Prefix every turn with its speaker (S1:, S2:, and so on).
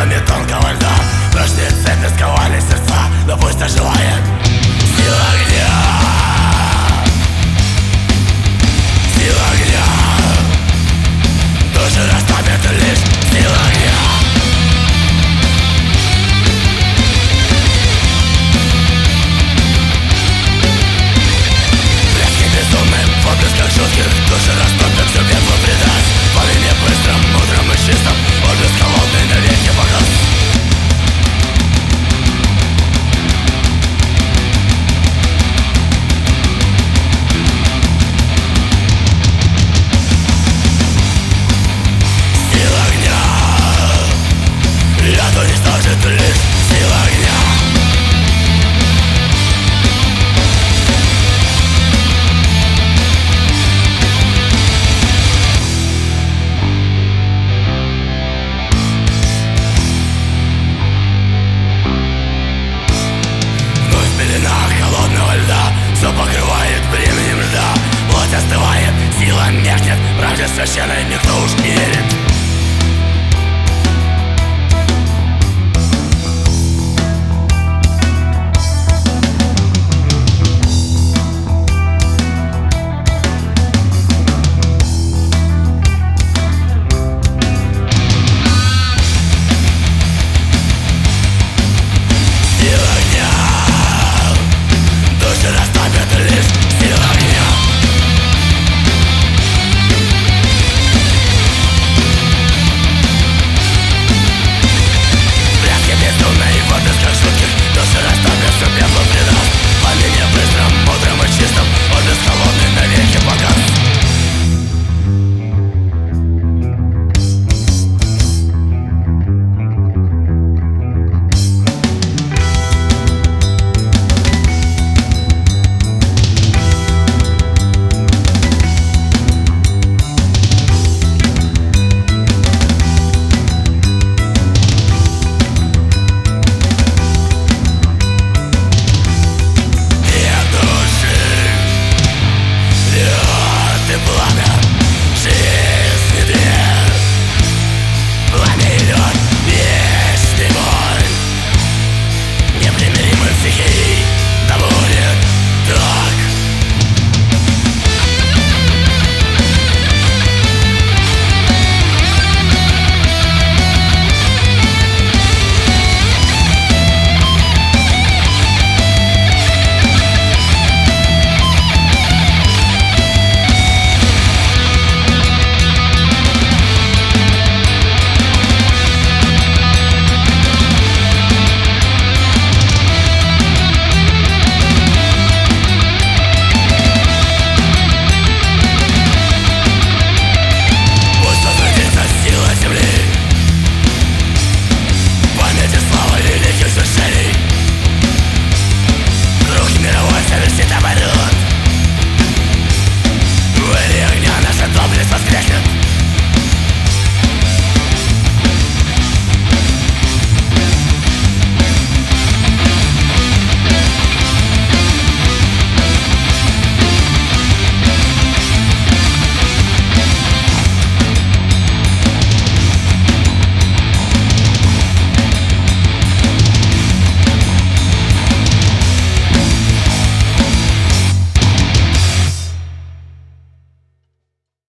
S1: силами тонкого льда. Прочные цепи сковали сердца, но пусть оживает сила огня. Сила огня. Души растопит лишь сила огня. Блески безумным в отблесках жутких. Души растопят, все пепло предать. Пламени быстрым, мудрым и чистым. Отблеск холодный навеки погас. Яд уничтожит лишь сила огня. Вновь пелена холодного льда все покрывает временем льда. Плоть остывает, сила меркнет, правде священной никто уж не верит.